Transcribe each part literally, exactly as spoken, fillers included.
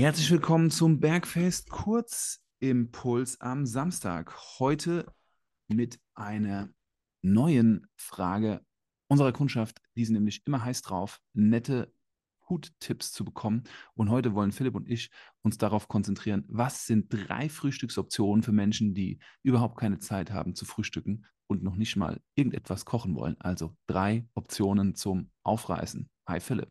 Herzlich willkommen zum Bergfest Kurzimpuls am Samstag. Heute mit einer neuen Frage unserer Kundschaft. Die sind nämlich immer heiß drauf, nette Food-Tipps zu bekommen. Und heute wollen Philipp und ich uns darauf konzentrieren, was sind drei Frühstücksoptionen für Menschen, die überhaupt keine Zeit haben zu frühstücken und noch nicht mal irgendetwas kochen wollen. Also drei Optionen zum Aufreißen. Hi Philipp.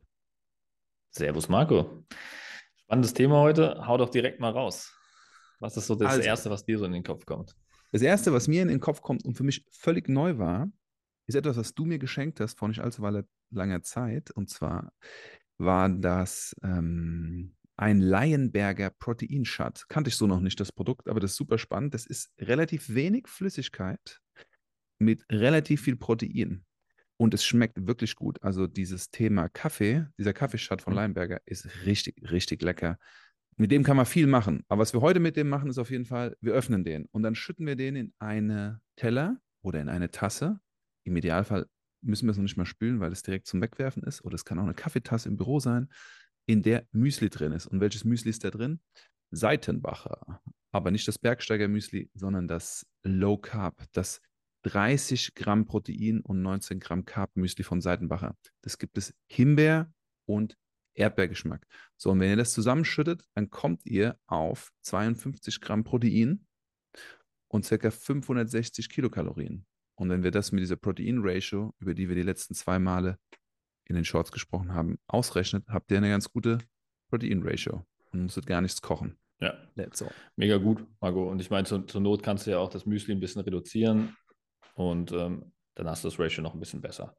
Servus Marco. Spannendes Thema heute. Hau doch direkt mal raus. Was ist so das Also, Erste, was dir so in den Kopf kommt? das Erste, was mir in den Kopf kommt und für mich völlig neu war, ist etwas, was du mir geschenkt hast vor nicht allzu langer Zeit. Und zwar war das ähm, ein Leyenberger Proteinshot. Kannte ich so noch nicht, das Produkt, aber das ist super spannend. Das ist relativ wenig Flüssigkeit mit relativ viel Protein. Und es schmeckt wirklich gut. Also dieses Thema Kaffee, dieser Kaffeeshot von Hm? Leyenberger ist richtig, richtig lecker. Mit dem kann man viel machen. Aber was wir heute mit dem machen, ist auf jeden Fall, wir öffnen den und dann schütten wir den in eine Teller oder in eine Tasse. Im Idealfall müssen wir es noch nicht mal spülen, weil es direkt zum Wegwerfen ist. Oder es kann auch eine Kaffeetasse im Büro sein, in der Müsli drin ist. Und welches Müsli ist da drin? Seitenbacher. Aber nicht das Bergsteiger Müsli, sondern das Low Carb, das dreißig Gramm Protein und neunzehn Gramm Carb Müsli von Seitenbacher. Das gibt es Himbeer und Erdbeergeschmack. So, und wenn ihr das zusammenschüttet, dann kommt ihr auf zweiundfünfzig Gramm Protein und ca. fünfhundertsechzig Kilokalorien. Und wenn wir das mit dieser Protein-Ratio, über die wir die letzten zwei Male in den Shorts gesprochen haben, ausrechnet, habt ihr eine ganz gute Protein-Ratio und musstet gar nichts kochen. Ja, That's all. mega gut, Marco. Und ich meine, zur, zur Not kannst du ja auch das Müsli ein bisschen reduzieren und ähm, dann hast du das Ratio noch ein bisschen besser.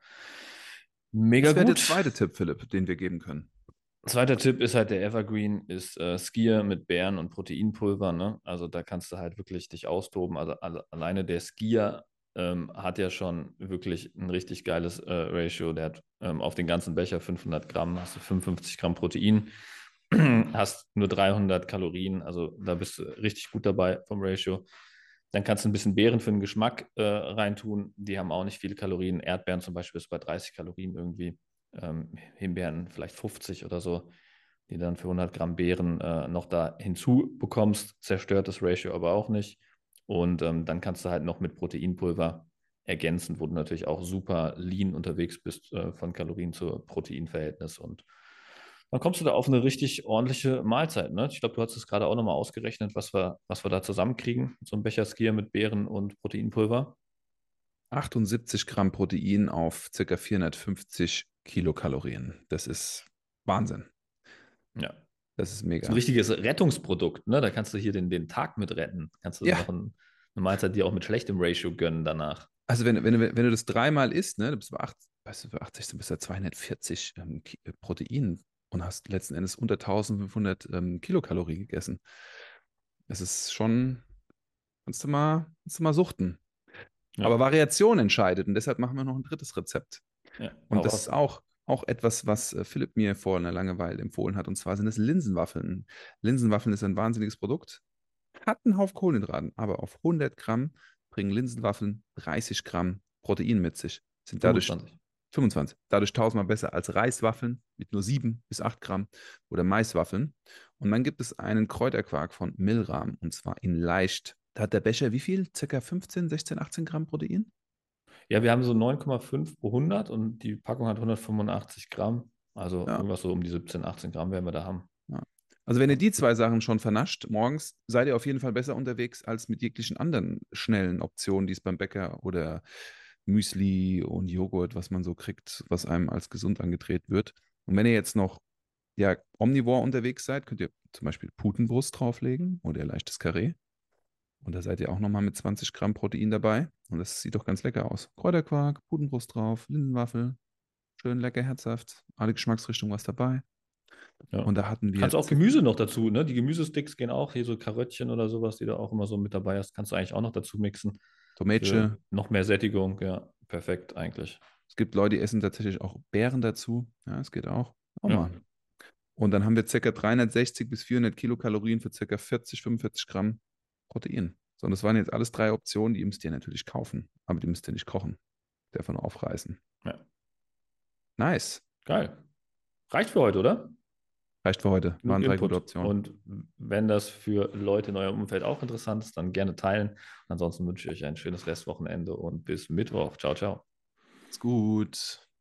Mega Was wäre der gut. zweite Tipp, Philipp, den wir geben können? Zweiter Tipp ist halt der Evergreen, ist äh, Skier mit Beeren und Proteinpulver. Ne? Also da kannst du halt wirklich dich austoben. Also alle, alleine der Skier ähm, hat ja schon wirklich ein richtig geiles äh, Ratio. Der hat ähm, auf den ganzen Becher fünfhundert Gramm, hast du fünfundfünfzig Gramm Protein, hast nur dreihundert Kalorien. Also da bist du richtig gut dabei vom Ratio. Dann kannst du ein bisschen Beeren für den Geschmack äh, reintun. Die haben auch nicht viele Kalorien. Erdbeeren zum Beispiel ist bei dreißig Kalorien irgendwie. Ähm, Himbeeren vielleicht fünfzig oder so, die dann für hundert Gramm Beeren äh, noch da hinzu bekommst. Zerstört das Ratio aber auch nicht. Und ähm, dann kannst du halt noch mit Proteinpulver ergänzen, wo du natürlich auch super lean unterwegs bist äh, von Kalorien zu Proteinverhältnis. Und dann kommst du da auf eine richtig ordentliche Mahlzeit. Ne? Ich glaube, du hast es gerade auch nochmal ausgerechnet, was wir, was wir da zusammenkriegen. So ein Becher Skier mit Beeren und Proteinpulver. achtundsiebzig Gramm Protein auf ca. vierhundertfünfzig Kilokalorien. Das ist Wahnsinn. Ja. Das ist So ein mega. richtiges Rettungsprodukt, ne? Da kannst du hier den, den Tag mit retten. Kannst du noch Ja, ein, eine Mahlzeit dir auch mit schlechtem Ratio gönnen danach. also wenn, wenn, wenn du das dreimal isst, ne, du bist bei acht, weißt du, bei achtzig, dann bist du bei zweihundertvierzig ähm, Ki- äh, Protein und hast letzten Endes unter eintausendfünfhundert ähm, Kilokalorien gegessen. Das ist schon, kannst du mal, kannst du mal suchten. Ja, Aber Variation entscheidet und deshalb machen wir noch ein drittes Rezept. ja, Und hau das ist raus. auch, auch etwas, was äh, Philipp mir vor einer Langeweile empfohlen hat, und zwar sind es Linsenwaffeln. Linsenwaffeln ist ein wahnsinniges Produkt, hat einen Haufen Kohlenhydraten, aber auf hundert Gramm bringen Linsenwaffeln dreißig Gramm Protein mit sich. Sind dadurch fünfundzwanzig. fünfundzwanzig, dadurch tausendmal besser als Reiswaffeln mit nur sieben bis acht Gramm oder Maiswaffeln. Und dann gibt es einen Kräuterquark von Milram, und zwar in leicht. Da hat der Becher wie viel? Circa fünfzehn, sechzehn, achtzehn Gramm Protein? Ja, wir haben so neun Komma fünf pro hundert und die Packung hat hundertfünfundachtzig Gramm. Also Ja, irgendwas so um die siebzehn, achtzehn Gramm werden wir da haben. ja. Also wenn ihr Ja, die zwei Sachen schon vernascht morgens, seid ihr auf jeden Fall besser unterwegs als mit jeglichen anderen schnellen Optionen, die es beim Bäcker oder Müsli und Joghurt, was man so kriegt, was einem als gesund angedreht wird. Und wenn ihr jetzt noch ja, omnivor unterwegs seid, könnt ihr zum Beispiel Putenbrust drauflegen oder leichtes Karree. Und da seid ihr auch nochmal mit zwanzig Gramm Protein dabei. Und das sieht doch ganz lecker aus. Kräuterquark, Putenbrust drauf, Linsenwaffel, schön lecker, herzhaft, alle Geschmacksrichtungen was dabei. ja. Und da hatten wir Kannst auch circa Gemüse noch dazu, ne? Die Gemüsesticks gehen auch, hier so Karöttchen oder sowas, die du auch immer so mit dabei hast, kannst du eigentlich auch noch dazu mixen für Tomate. noch mehr Sättigung. Ja, perfekt eigentlich. Es gibt Leute, die essen tatsächlich auch Beeren dazu. Ja, es geht auch. Auch Ja. mal. Und dann haben wir circa dreihundertsechzig bis vierhundert Kilokalorien für circa vierzig, fünfundvierzig Gramm Protein. So, und das waren jetzt alles drei Optionen, die müsst ihr natürlich kaufen, aber die müsst ihr nicht kochen. Davon aufreißen. Ja. Nice. Geil. Reicht für heute, oder? Reicht für heute. genug Waren drei Input. gute Optionen. Und wenn das für Leute in eurem Umfeld auch interessant ist, dann gerne teilen. Ansonsten wünsche ich euch ein schönes Restwochenende und bis Mittwoch. Ciao, ciao. Ist gut.